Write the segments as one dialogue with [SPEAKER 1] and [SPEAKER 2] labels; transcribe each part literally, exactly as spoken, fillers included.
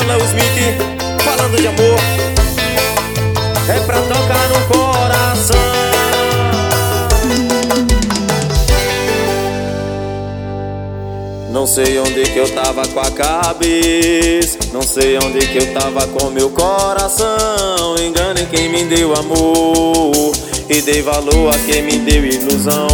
[SPEAKER 1] Léo Smith, falando de amor, é pra tocar no coração. Não sei onde que eu tava com a cabeça, não sei onde que eu tava com meu coração. Engane quem me deu amor e dei valor a quem me deu ilusão.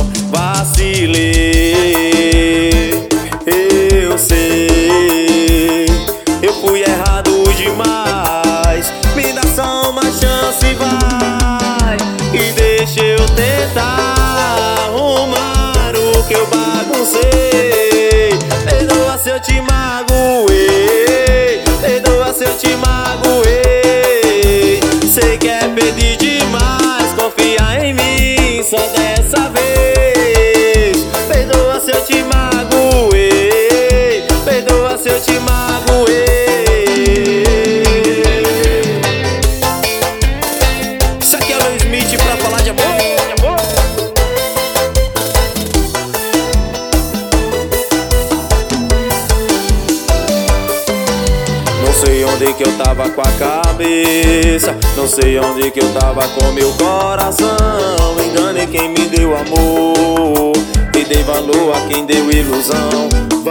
[SPEAKER 1] Vacilei, eu sei, eu fui errado demais. Me dá só uma chance, vai, e deixa eu tentar arrumar o que eu baguncei. Perdoa se eu te magoei, perdoa se eu te magoei. Sei que é pedir demais, confia em mim só dessa vez. Perdoa se eu te magoei, perdoa se eu te magoei. Isso aqui é o Léo Smith pra falar de amor, de amor. Não sei onde que eu tava com a cabeça, não sei onde que eu tava com meu coração. Engane quem me deu amor e dei valor a quem deu ilusão.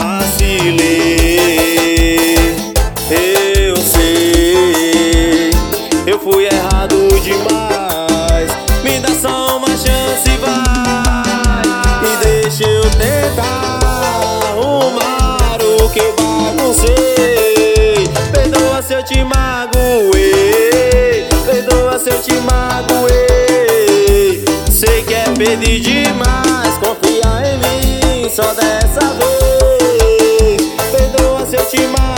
[SPEAKER 1] Vacilei, eu sei, eu fui errado demais. Me dá só uma chance, vai, e deixa eu tentar arrumar o que eu baguncei. Perdoa se eu te magoei, perdoa se eu te magoei. Sei que é pedir demais, confia em mim só dessa vez. Perdoa se eu te magoei.